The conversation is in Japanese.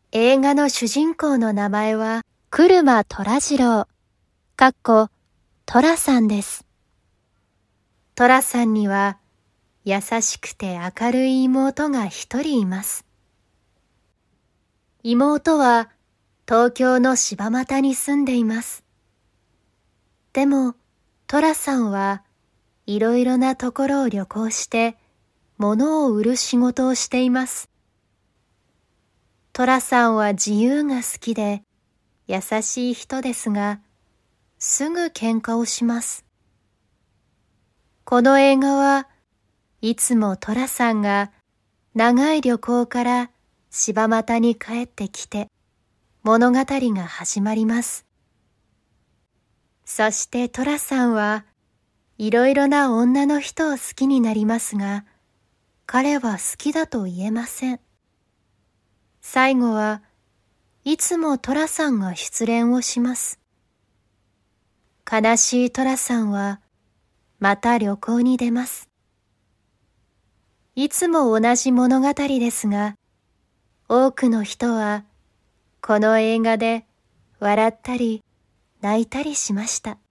映画の主人公の名前は車寅次郎、寅さんです。寅さんには優しくて明るい妹が一人います。妹は東京の柴又に住んでいます。でも寅さんはいろいろなところを旅行して物を売る仕事をしています。寅さんは自由が好きで優しい人ですが、すぐ喧嘩をします。この映画はいつも寅さんが長い旅行から柴又に帰ってきて物語が始まります。そして寅さんはいろいろな女の人を好きになりますが、彼は好きだと言えません。最後はいつも寅さんが失恋をします。悲しい寅さんはまた旅行に出ます。いつも同じ物語ですが、多くの人はこの映画で笑ったり泣いたりしました。